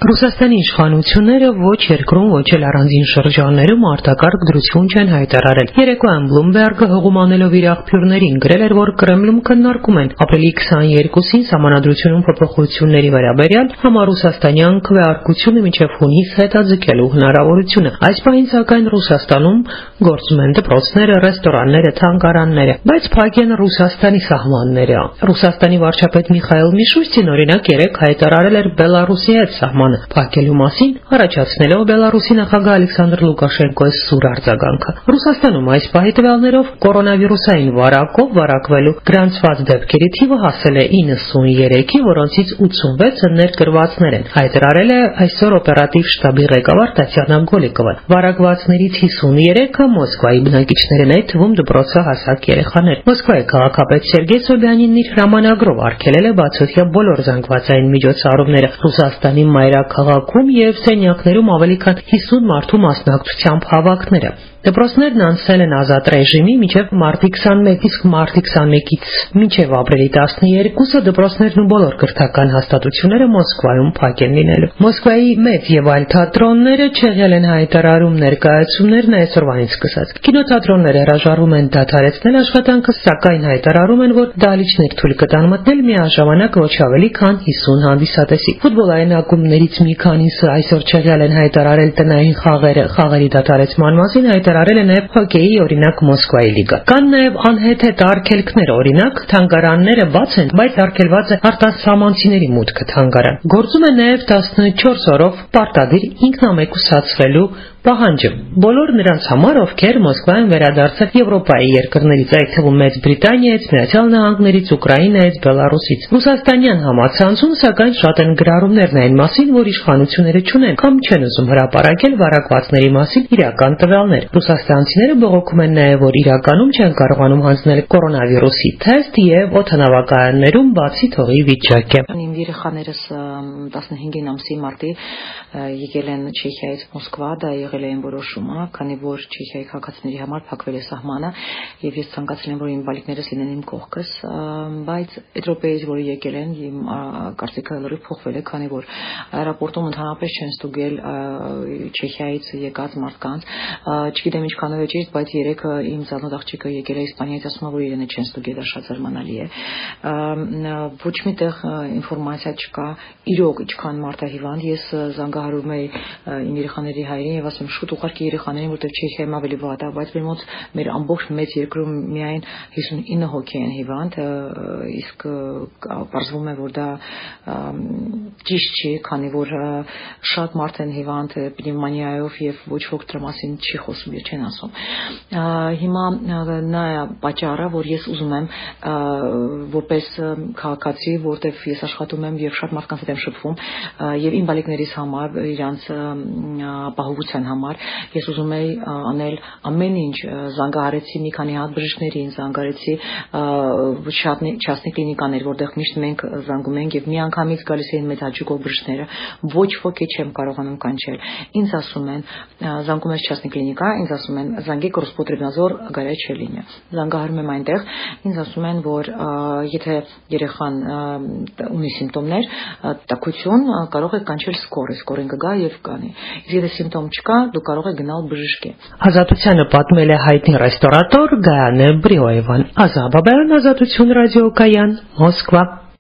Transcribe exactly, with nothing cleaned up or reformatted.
Ռուսաստանի իշխանությունները ոչ երկրում, ոչ էլ առանձին շրջաններում արտակարգ դրություն չեն հայտարարել։ Երեկոյան Բլումբերգը հողում անելով իր աղբյուրներին գրել էր, որ Կրեմլում քննարկում են ապրիլի քսաներկուսին սահմանադրությունում փոփոխությունների վերաբերյալ համառուսաստանյան քվեարկությունը մինչև հունիս հետաձգելու հնարավորությունը։ Այս պահին սակայն Ռուսաստանում գործում են դպրոցները, ռեստորանները, թանգարանները, բայց փակ են Ռուսաստանի սահմանները։ Ռուսաստանի վարչապետ Միխայիլ Միշուստին օրինակ երեկ հայտարարել էր Բելարուսի հետ սահմանը փակելու մասին, առաջացնելով Բելարուսի նախագահ Ալեքսանդր Լուկաշենկոյի սուր արձագանքը։ Ռուսաստանում այս պահի տվյալներով կորոնավիրուսային վարակով վարակվելու գրանցված դեպքերի թիվը հասել է իննսուններեքի, որոնցից ութսունվեցը ներգրվածներ են, հայտարարել է այսօր օպերատիվ շտաբի ղեկավար Տատյանա Գոլիկովան։ Վարակվածներից հիսուններեքը Մոսկվայի բնակիչներ են, այդ թվում դպրոցահասակ երեխաներ։ Մոսկվայի քաղաքապետ Սերգեյ Սոբյանինն իր հրամանագրով արգելել է բացօթյա բոլոր զանգվածային միջոցառումները Ռուսաստանի մայրաքաղաքում եւ սենյակներում ավելի քան հիսուն մարդու մասնակցությամբ հավաքները։ Դպրոցներն անցել են ազատ ռեժիմի մինչև մարտի քսանմեկ, իսկ մարտի քսանմեկից մինչև ապրիլի տասներկուսը դպրոցներն ու բոլոր կրթական հաստատությունները Մոսկվայում փակ են լինելու։ Մոսկվայի մեծ եւ այլ թատրոնները չեղել են հայտարարում ներկայացումներն այսօրվանից սկսած։ Կինոթատրոնները հրաժարվում են դադարեցնել աշխատանքը, սակայն հայտարարում են, որ դահլիճներ թույլ կտան մտնել միաժամանակ ոչ ավելի քան հիսուն հանդիսատեսի։ Ֆուտբոլային ակումբներից մի քանիսը այսօր չեղել են հայտարարել տնային խաղերը, խաղերի դադարեցման մասին հայտարարել է նաև հոկեյի օրինակ Մոսկվայի լիգա։ Կան նաև անհեթեթ արգելքներ, օրինակ թանգարանները բաց են, բայց արգելված է արտասահմանցիների մուտքը թանգարան։ Գործում է նաև տասնչորս օրով պարտադիր ինքնամեկուսացվելու պահանջը բոլոր նրանց համար, ովքեր Մոսկվայում վերադարձել Եվրոպայի երկրներից, այդ թվում Մեծ Բրիտանիայից, Միացյալ Նահանգներից, Ուկրաինայից, Բելարուսից։ Ռուսաստանյան համացանցում սակայն շատ են գրառումներն այն մասին, որ իշխանությունները չունեն կամ չեն ուզում հրապարակել վարակվածների մասին իրական տվյալներ։ Ռուսաստանցիները բողոքում են նաև, որ իրականում չեն կարողանում հանձնել կորոնավիրուսի թեստ եւ օդանավակայաններում բացի թողի վիճակ է։ Իմ երեխաներս տասնհինգ ամսի մարտի եկել են Չեխիայից Մոսկվա, դա եղել է այն որոշումը, քանի որ Չեխիայի քաղաքացիների համար փակվել է սահմանը եւ ես ցանկացել եմ, որ իմ բալիկներս լինեն իմ կողքս, բայց Եվրոպայից որ եկել են, իմ կարծիքը լրիվ փոխվել է, քանի որ аэроպորտում ընդհանրապես չեն ստուգել Չեխիայից եկած մարդկանց, չգիտեմ ինչքանով է ճիշտ, բայց երեք իմ ծանոթ աղջիկը եկել է Իսպանիայից, ասում է, որ իրենը չեն ստուգել, դա շատ զարմանալի է։ Ոչ միտեղ ինֆորմացիա չկա, իրոք ինչքան մարդ է հիվանդ, ես զանգահարում եի իմ երեխաների հայրին եւ ասում շուտ ուղարկի երեխաներին, որտեղ Չեխիայում ավելի վատ է, բայց մեր մոտ մեր ամբողջ մեծ երկրում միայն հիսունինը հոգի են հիվանդ, իսկ պարզվում է, որ դա ճիշտ չի, քանի որ շատ մարդ են հիվանդ պնևմոնիայով եւ ոչ ոք դրա մասին չի խոսում, չեն ասում։ Հիմա նա է պատճառը, որ ես ուզում եմ որպես քաղաքացի, որտեղ ես աշխատում եմ եւ շատ մարդկանց հետ եմ շփվում եւ իմ բալիկներիս համար, իրանց ապահովության համար, ես ուզում եի անել ամեն ինչ, զանգահարեցի մի քանի հատ բժիշկներին, զանգահարեցի частные կլինիկաներ, որտեղ միշտ մենք զանգում ենք եւ միանգամից գալիս էին մեծ հաճույքով բժիշկները, ոչ ոքի չեմ կարողանում կանչել։ Ինձ ասում են, զանգում ես частный կլինիկա, ինձ ասում են, զանգեք Ռոսպոտրեբնadzor горячая линия։ Զանգահարում եմ այնտեղ, ինձ ասում են, որ եթե երեխան ունի սիմպտոմներ, տաքություն, կարող եք կանչել սկորը, սկորին կգա եւ կանի։ Իսկ եթե սիմպտոմ չկա, դու կարող ես գնալ բժշկի։ Ազատությանը պատմել է հայտնի ռեստորատոր Գայանե Բրիոևան։ Ազատ Բաբայան, Ազատություն ռադիոկայան, Մոսկվա։